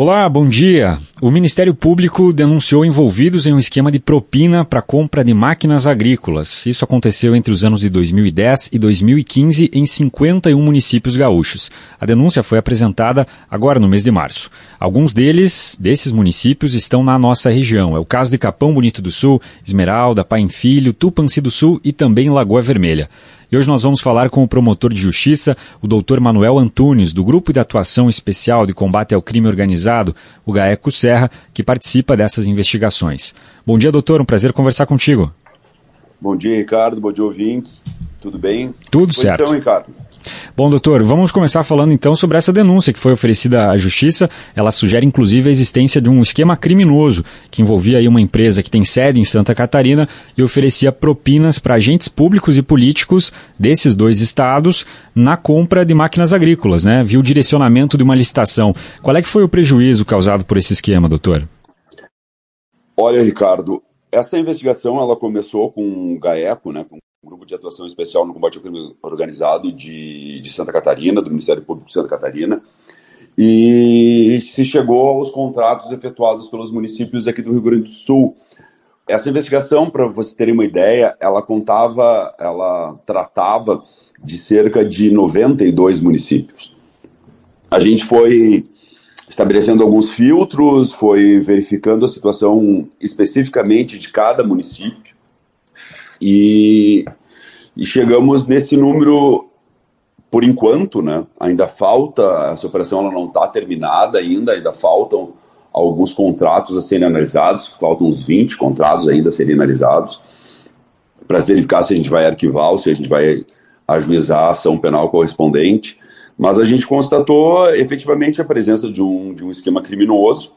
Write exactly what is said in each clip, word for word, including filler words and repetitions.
Olá, bom dia. O Ministério Público denunciou envolvidos em um esquema de propina para compra de máquinas agrícolas. Isso aconteceu entre os anos de dois mil e dez e dois mil e quinze em cinquenta e um municípios gaúchos. A denúncia foi apresentada agora no mês de março. Alguns deles, desses municípios, estão na nossa região. É o caso de Capão Bonito do Sul, Esmeralda, Pai Filho, Tupanci do Sul e também Lagoa Vermelha. E hoje nós vamos falar com o promotor de justiça, o doutor Manuel Antunes, do Grupo de Atuação Especial de Combate ao Crime Organizado, o GAECO Serra, que participa dessas investigações. Bom dia, doutor, um prazer conversar contigo. Bom dia, Ricardo, bom dia, ouvintes. Tudo bem? Tudo certo. Então, Ricardo. Bom, doutor, vamos começar falando então sobre essa denúncia que foi oferecida à Justiça. Ela sugere inclusive a existência de um esquema criminoso que envolvia aí uma empresa que tem sede em Santa Catarina e oferecia propinas para agentes públicos e políticos desses dois estados na compra de máquinas agrícolas, né? Viu o direcionamento de uma licitação. Qual é que foi o prejuízo causado por esse esquema, doutor? Olha, Ricardo, essa investigação ela começou com o GAECO, né, com o Grupo de Atuação Especial no Combate ao Crime Organizado de, de Santa Catarina, do Ministério Público de Santa Catarina, e se chegou aos contratos efetuados pelos municípios aqui do Rio Grande do Sul. Essa investigação, para vocês terem uma ideia, ela contava, ela tratava de cerca de noventa e dois municípios. A gente foi estabelecendo alguns filtros, foi verificando a situação especificamente de cada município e, e chegamos nesse número, por enquanto, né? Ainda falta, essa operação ela não está terminada ainda, ainda faltam alguns contratos a serem analisados, faltam uns vinte contratos ainda a serem analisados, para verificar se a gente vai arquivar ou se a gente vai ajuizar a ação penal correspondente. Mas a gente constatou efetivamente a presença de um, de um esquema criminoso,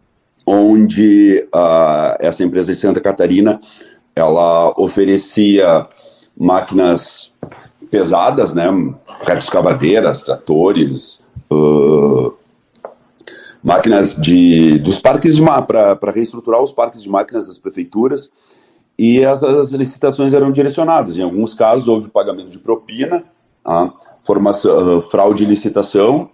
onde uh, essa empresa de Santa Catarina ela oferecia máquinas pesadas, né, retroescavadeiras, tratores, uh, máquinas de, dos parques de para reestruturar os parques de máquinas das prefeituras, e essas licitações eram direcionadas. Em alguns casos houve pagamento de propina, tá? Formação, fraude de licitação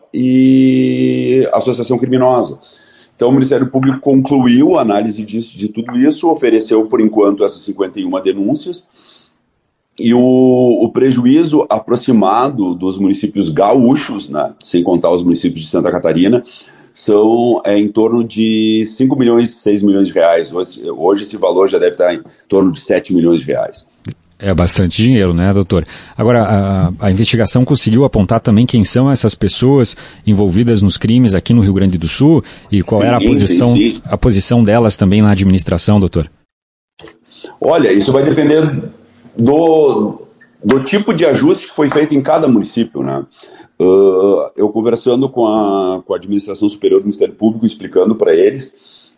e associação criminosa. Então, o Ministério Público concluiu a análise de, de tudo isso, ofereceu, por enquanto, essas cinquenta e uma denúncias, e o, o prejuízo aproximado dos municípios gaúchos, né, sem contar os municípios de Santa Catarina, são é, em torno de cinco milhões, seis milhões de reais. Hoje, hoje esse valor já deve estar em torno de sete milhões de reais. É bastante dinheiro, né, doutor? Agora, a, a investigação conseguiu apontar também quem são essas pessoas envolvidas nos crimes aqui no Rio Grande do Sul e qual sim, era a posição, sim, sim. a posição delas também na administração, doutor? Olha, isso vai depender do, do tipo de ajuste que foi feito em cada município, né? Uh, eu conversando com a, com a administração superior do Ministério Público, explicando para eles,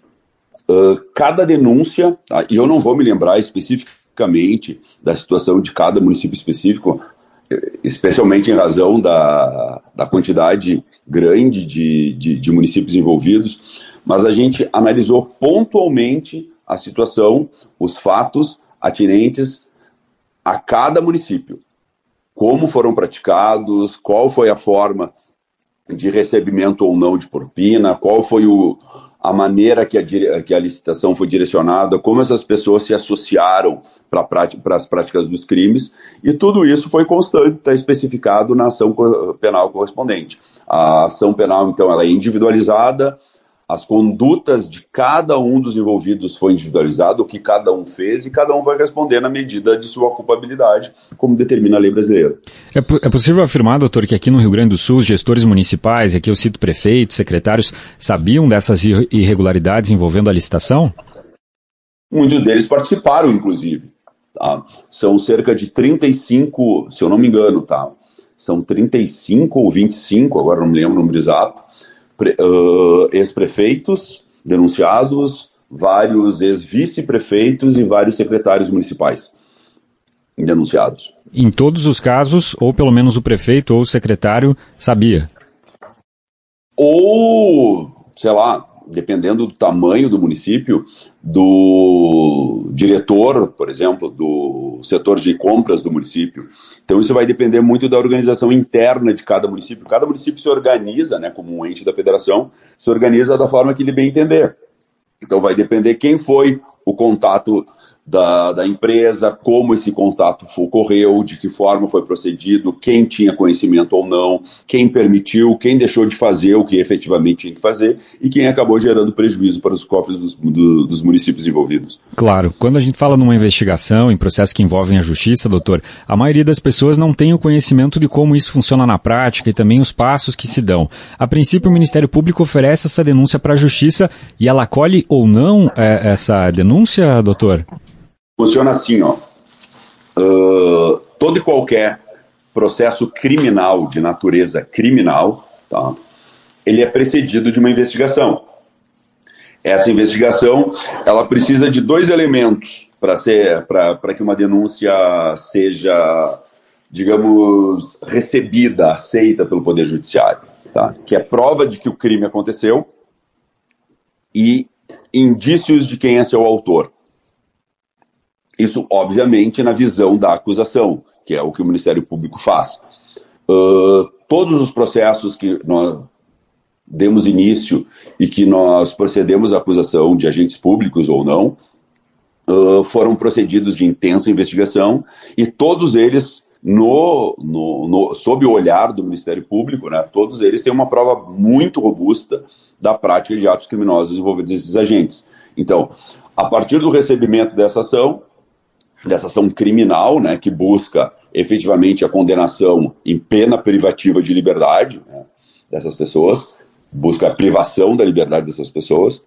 uh, cada denúncia, tá? E eu não vou me lembrar especificamente da situação de cada município específico, especialmente em razão da, da quantidade grande de, de, de municípios envolvidos, mas a gente analisou pontualmente a situação, os fatos atinentes a cada município. Como foram praticados, qual foi a forma de recebimento ou não de propina, qual foi o, a maneira que a, que a licitação foi direcionada, como essas pessoas se associaram para as práticas dos crimes, e tudo isso foi constante, está especificado na ação penal correspondente. A ação penal, então, ela é individualizada, as condutas de cada um dos envolvidos foi individualizado, o que cada um fez, e cada um vai responder na medida de sua culpabilidade, como determina a lei brasileira. É, é possível afirmar, doutor, que aqui no Rio Grande do Sul, os gestores municipais, aqui eu cito prefeitos, secretários, sabiam dessas irregularidades envolvendo a licitação? Muitos deles participaram, inclusive. Tá? São cerca de trinta e cinco, se eu não me engano, tá? São trinta e cinco ou vinte e cinco, agora não me lembro o número exato, Uh, ex-prefeitos denunciados, vários ex-vice-prefeitos e vários secretários municipais denunciados. Em todos os casos, ou pelo menos o prefeito ou o secretário sabia? Ou, sei lá, dependendo do tamanho do município, do diretor, por exemplo, do setor de compras do município. Então isso vai depender muito da organização interna de cada município. Cada município se organiza, né, como um ente da federação, se organiza da forma que ele bem entender. Então vai depender quem foi o contato da, da empresa, como esse contato ocorreu, de que forma foi procedido, quem tinha conhecimento ou não, quem permitiu, quem deixou de fazer o que efetivamente tinha que fazer e quem acabou gerando prejuízo para os cofres dos, do, dos municípios envolvidos. Claro, quando a gente fala numa investigação, em processos que envolvem a justiça, doutor, a maioria das pessoas não tem o conhecimento de como isso funciona na prática e também os passos que se dão. A princípio, o Ministério Público oferece essa denúncia para a justiça e ela acolhe ou não é, essa denúncia, doutor? Funciona assim, ó. Uh, todo e qualquer processo criminal, de natureza criminal, tá, ele é precedido de uma investigação. Essa investigação, ela precisa de dois elementos para ser, para que uma denúncia seja, digamos, recebida, aceita pelo Poder Judiciário, tá? Que é prova de que o crime aconteceu e indícios de quem é seu autor. Isso, obviamente, na visão da acusação, que é o que o Ministério Público faz. Uh, todos os processos que nós demos início e que nós procedemos à acusação de agentes públicos ou não, uh, foram procedidos de intensa investigação e todos eles, no, no, no, sob o olhar do Ministério Público, né, todos eles têm uma prova muito robusta da prática de atos criminosos envolvidos nesses agentes. Então, a partir do recebimento dessa ação, dessa ação criminal, né, que busca efetivamente a condenação em pena privativa de liberdade, né, dessas pessoas, busca a privação da liberdade dessas pessoas,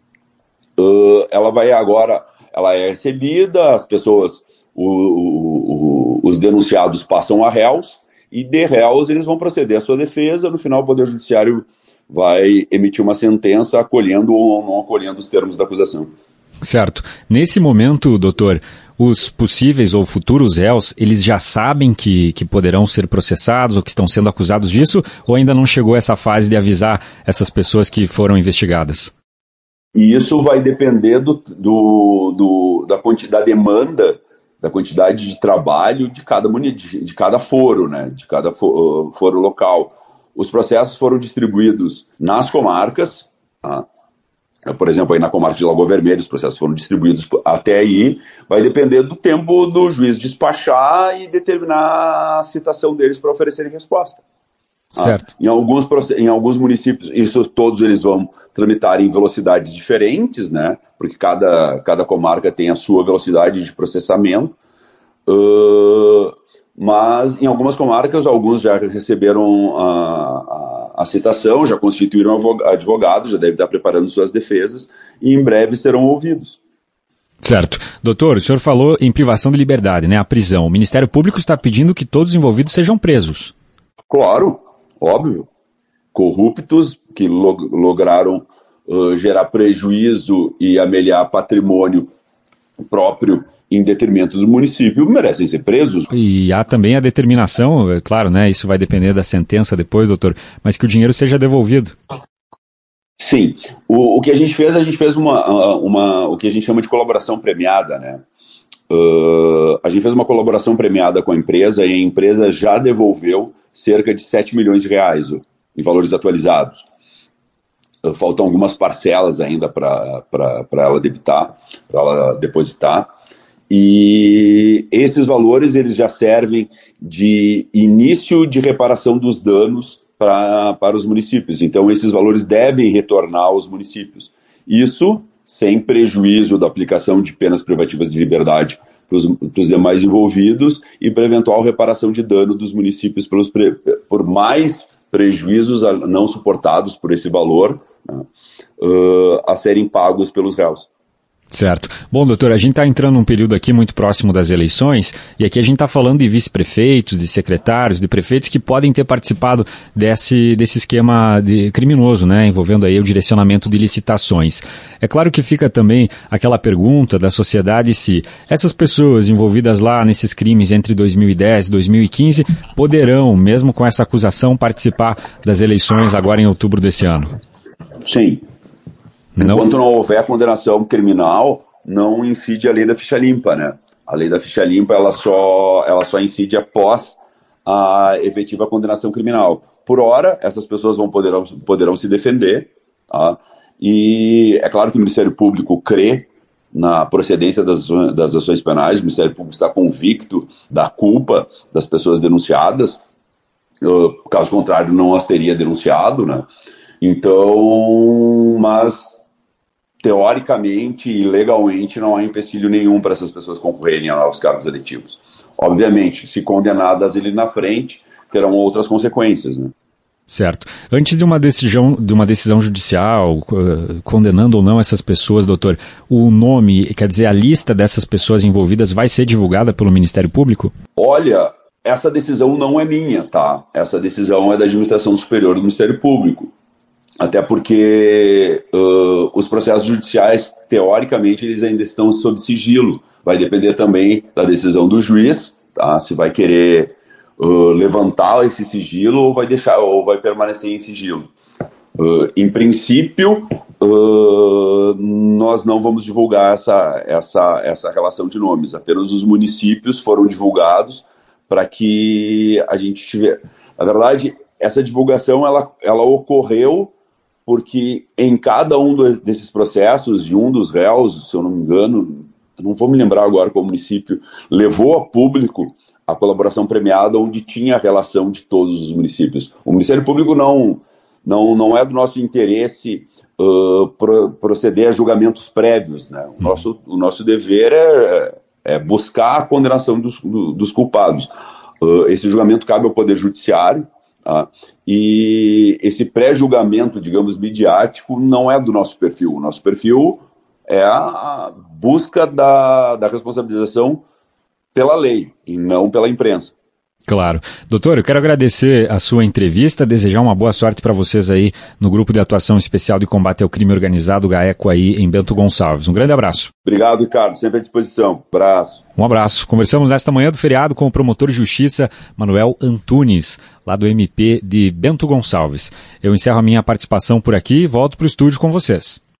uh, ela vai agora, ela é recebida, as pessoas, o, o, o, os denunciados passam a réus, e de réus eles vão proceder à sua defesa, no final o Poder Judiciário vai emitir uma sentença acolhendo ou não acolhendo os termos da acusação. Certo. Nesse momento, doutor, os possíveis ou futuros réus, eles já sabem que, que poderão ser processados ou que estão sendo acusados disso, ou ainda não chegou essa fase de avisar essas pessoas que foram investigadas? E isso vai depender do, do, do, da, quantidade, da demanda, da quantidade de trabalho de cada, de, de cada foro, né, de cada foro, foro local. Os processos foram distribuídos nas comarcas, tá? Por exemplo, aí na comarca de Lagoa Vermelha, os processos foram distribuídos até aí, vai depender do tempo do juiz despachar e determinar a citação deles para oferecerem resposta. Certo. Ah, em, alguns, em alguns municípios, isso todos eles vão tramitar em velocidades diferentes, né? Porque cada, cada comarca tem a sua velocidade de processamento. Uh, mas em algumas comarcas, alguns já receberam a, a, a citação, já constituíram advogado, já devem estar preparando suas defesas e em breve serão ouvidos. Certo. Doutor, o senhor falou em privação de liberdade, né? A prisão. O Ministério Público está pedindo que todos os envolvidos sejam presos. Claro, óbvio. Corruptos que log- lograram uh, gerar prejuízo e amealhar patrimônio próprio em detrimento do município, merecem ser presos. E há também a determinação, é claro, né? Isso vai depender da sentença depois, doutor, mas que o dinheiro seja devolvido. Sim. O, o que a gente fez, a gente fez uma, uma, o que a gente chama de colaboração premiada, né? Uh, a gente fez uma colaboração premiada com a empresa e a empresa já devolveu cerca de sete milhões de reais em valores atualizados. Uh, faltam algumas parcelas ainda para ela debitar, para ela depositar. E esses valores eles já servem de início de reparação dos danos pra, para os municípios. Então, esses valores devem retornar aos municípios. Isso sem prejuízo da aplicação de penas privativas de liberdade para os demais envolvidos e para eventual reparação de dano dos municípios pelos pre, por mais prejuízos não suportados por esse valor, né, uh, a serem pagos pelos réus. Certo. Bom, doutor, a gente está entrando num período aqui muito próximo das eleições e aqui a gente está falando de vice-prefeitos, de secretários, de prefeitos que podem ter participado desse, desse esquema de, criminoso, né, envolvendo aí o direcionamento de licitações. É claro que fica também aquela pergunta da sociedade se essas pessoas envolvidas lá nesses crimes entre dois mil e dez e dois mil e quinze poderão, mesmo com essa acusação, participar das eleições agora em outubro desse ano. Sim. Não. Enquanto não houver condenação criminal, não incide a lei da ficha limpa, né? A lei da ficha limpa, ela só, ela só incide após a efetiva condenação criminal. Por hora, essas pessoas vão poderão, poderão se defender, tá? E é claro que o Ministério Público crê na procedência das, das ações penais, o Ministério Público está convicto da culpa das pessoas denunciadas, uh, caso contrário não as teria denunciado, né? Então, mas teoricamente e legalmente não há empecilho nenhum para essas pessoas concorrerem a novos cargos eletivos. Obviamente, se condenadas ali na frente, terão outras consequências, né? Certo. Antes de uma decisão, de uma decisão judicial, uh, condenando ou não essas pessoas, doutor, o nome, quer dizer, a lista dessas pessoas envolvidas vai ser divulgada pelo Ministério Público? Olha, essa decisão não é minha, tá? Essa decisão é da Administração Superior do Ministério Público. Até porque uh, os processos judiciais, teoricamente, eles ainda estão sob sigilo. Vai depender também da decisão do juiz, tá? Se vai querer uh, levantar esse sigilo ou vai deixar, ou vai permanecer em sigilo. Uh, em princípio, uh, nós não vamos divulgar essa, essa, essa relação de nomes. Apenas os municípios foram divulgados para que a gente tiver... Na verdade, essa divulgação ela, ela ocorreu porque em cada um do, desses processos, de um dos réus, se eu não me engano, não vou me lembrar agora qual município, levou a público a colaboração premiada onde tinha a relação de todos os municípios. O Ministério Público não, não, não é do nosso interesse uh, pro, proceder a julgamentos prévios, né? O nosso, o nosso dever é, é buscar a condenação dos, do, dos culpados. Uh, esse julgamento cabe ao Poder Judiciário, tá? E esse pré-julgamento, digamos, midiático, não é do nosso perfil. O nosso perfil é a busca da, da responsabilização pela lei e não pela imprensa. Claro. Doutor, eu quero agradecer a sua entrevista, desejar uma boa sorte para vocês aí no Grupo de Atuação Especial de Combate ao Crime Organizado, GAECO, aí em Bento Gonçalves. Um grande abraço. Obrigado, Ricardo. Sempre à disposição. Abraço. Um abraço. Conversamos nesta manhã do feriado com o promotor de justiça Manuel Antunes, lá do M P de Bento Gonçalves. Eu encerro a minha participação por aqui e volto para o estúdio com vocês.